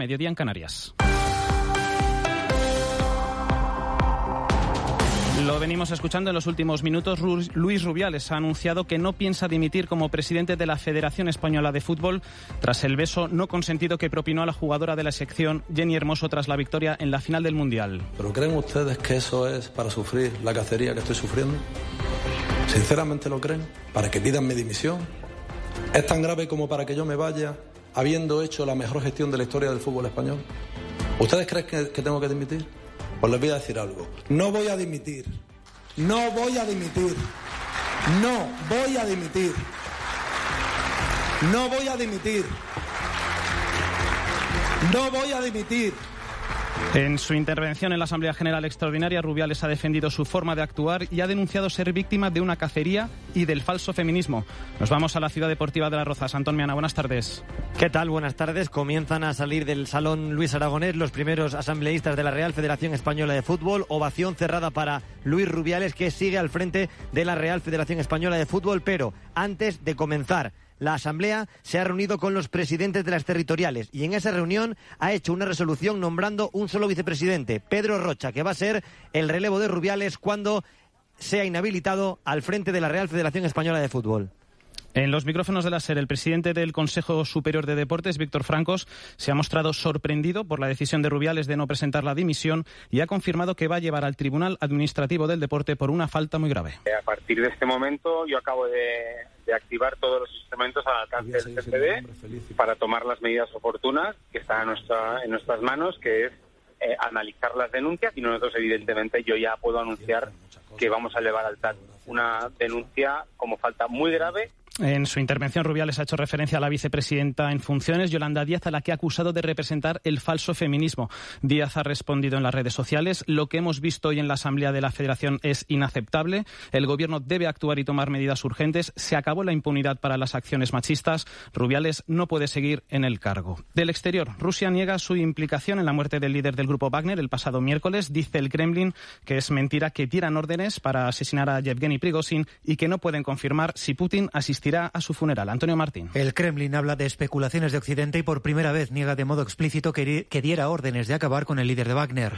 mediodía en Canarias. Lo venimos escuchando en los últimos minutos. Luis Rubiales ha anunciado que no piensa dimitir como presidente de la Federación Española de Fútbol tras el beso no consentido que propinó a la jugadora de la sección Jenny Hermoso tras la victoria en la final del Mundial. ¿Pero creen ustedes que eso es para sufrir la cacería que estoy sufriendo? ¿Sinceramente lo creen? ¿Para que pidan mi dimisión? ¿Es tan grave como para que yo me vaya habiendo hecho la mejor gestión de la historia del fútbol español? ¿Ustedes creen que tengo que dimitir? Pues les voy a decir algo. No voy a dimitir. No voy a dimitir. No voy a dimitir. No voy a dimitir. No voy a dimitir. En su intervención en la Asamblea General Extraordinaria, Rubiales ha defendido su forma de actuar y ha denunciado ser víctima de una cacería y del falso feminismo. Nos vamos a la ciudad deportiva de Las Rozas. Antón Meana, buenas tardes. ¿Qué tal? Buenas tardes. Comienzan a salir del Salón Luis Aragonés los primeros asambleístas de la Real Federación Española de Fútbol. Ovación cerrada para Luis Rubiales, que sigue al frente de la Real Federación Española de Fútbol. Pero antes de comenzar, la Asamblea se ha reunido con los presidentes de las territoriales y en esa reunión ha hecho una resolución nombrando un solo vicepresidente, Pedro Rocha, que va a ser el relevo de Rubiales cuando sea inhabilitado al frente de la Real Federación Española de Fútbol. En los micrófonos de la SER, el presidente del Consejo Superior de Deportes, Víctor Francos, se ha mostrado sorprendido por la decisión de Rubiales de no presentar la dimisión y ha confirmado que va a llevar al Tribunal Administrativo del Deporte por una falta muy grave. A partir de este momento yo acabo de activar todos los instrumentos al alcance del CCD para tomar las medidas oportunas que están en nuestras manos, que es analizar las denuncias, y nosotros evidentemente yo ya puedo anunciar que vamos a elevar al TAT una denuncia como falta muy grave. En su intervención, Rubiales ha hecho referencia a la vicepresidenta en funciones, Yolanda Díaz, a la que ha acusado de representar el falso feminismo. Díaz ha respondido en las redes sociales: lo que hemos visto hoy en la Asamblea de la Federación es inaceptable. El Gobierno debe actuar y tomar medidas urgentes. Se acabó la impunidad para las acciones machistas. Rubiales no puede seguir en el cargo. Del exterior, Rusia niega su implicación en la muerte del líder del grupo Wagner el pasado miércoles. Dice el Kremlin que es mentira que dieran órdenes para asesinar a Yevgeny Prigozhin y que no pueden confirmar si Putin asistirá a su funeral. Antonio Martín. El Kremlin habla de especulaciones de Occidente y por primera vez niega de modo explícito que diera órdenes de acabar con el líder de Wagner.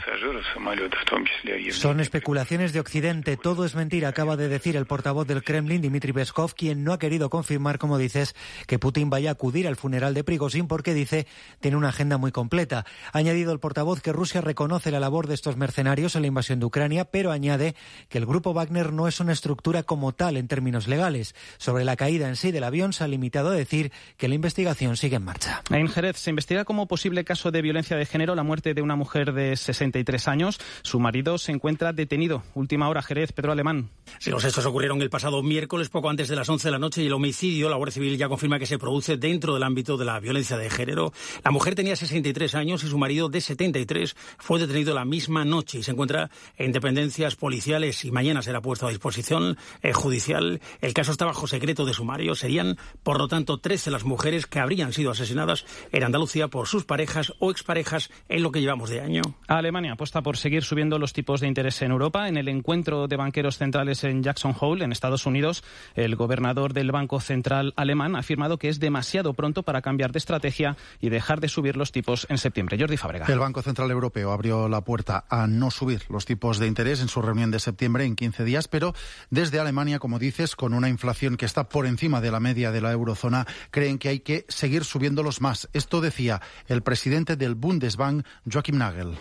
Son especulaciones de Occidente, todo es mentira, acaba de decir el portavoz del Kremlin, Dmitry Peskov, quien no ha querido confirmar, como dices, que Putin vaya a acudir al funeral de Prigozhin porque dice tiene una agenda muy completa. Ha añadido el portavoz que Rusia reconoce la labor de estos mercenarios en la invasión de Ucrania, pero añade que el grupo Wagner no es una estructura como tal en términos legales. Sobre la caída en sí del avión se ha limitado a decir que la investigación sigue en marcha. En Jerez se investiga como posible caso de violencia de género la muerte de una mujer de 63 años. Su marido se encuentra detenido. Última hora, Jerez, Pedro Alemán. Sí, los hechos ocurrieron el pasado miércoles, poco antes de las 11 de la noche, y el homicidio, la Guardia Civil ya confirma que se produce dentro del ámbito de la violencia de género. La mujer tenía 63 años y su marido, de 73, fue detenido la misma noche y se encuentra en dependencias policiales y mañana será puesto a disposición judicial. El caso está bajo secreto de sumario. Serían, por lo tanto, 13 las mujeres que habrían sido asesinadas en Andalucía por sus parejas o exparejas en lo que llevamos de año. Alemania apuesta por seguir subiendo los tipos de interés en Europa. En el encuentro de banqueros centrales en Jackson Hole, en Estados Unidos, el gobernador del Banco Central alemán ha afirmado que es demasiado pronto para cambiar de estrategia y dejar de subir los tipos en septiembre. Jordi Fábrega. El Banco Central Europeo abrió la puerta a no subir los tipos de interés en su reunión de septiembre en 15 días, pero desde Alemania, como dices, con una inflación que está por encima de la media de la eurozona, creen que hay que seguir subiéndolos más. Esto decía el presidente del Bundesbank, Joachim Nagel.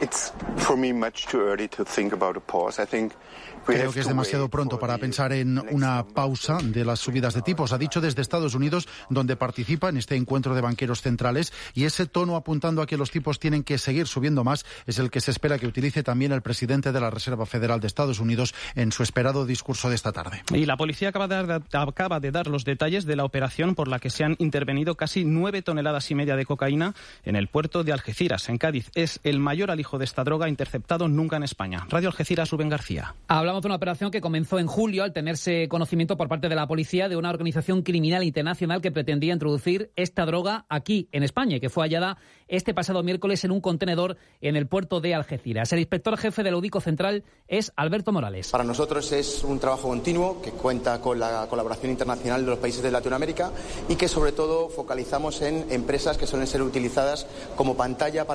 Creo que es demasiado pronto para pensar en una pausa de las subidas de tipos, ha dicho desde Estados Unidos, donde participa en este encuentro de banqueros centrales, y ese tono apuntando a que los tipos tienen que seguir subiendo más es el que se espera que utilice también el presidente de la Reserva Federal de Estados Unidos en su esperado discurso de esta tarde. Y la policía acaba de dar los detalles de la operación por la que se han intervenido casi 9,5 toneladas de cocaína en el puerto de Algeciras, en Cádiz. Es el mayor alijo de esta droga interceptado nunca en España. Radio Algeciras, Rubén García. Hablamos de una operación que comenzó en julio al tenerse conocimiento por parte de la policía de una organización criminal internacional que pretendía introducir esta droga aquí en España y que fue hallada este pasado miércoles en un contenedor en el puerto de Algeciras. El inspector jefe del Audico Central es Alberto Morales. Para nosotros es un trabajo continuo que cuenta con la colaboración internacional de los países de Latinoamérica y que sobre todo focalizamos en empresas que suelen ser utilizadas como pantalla para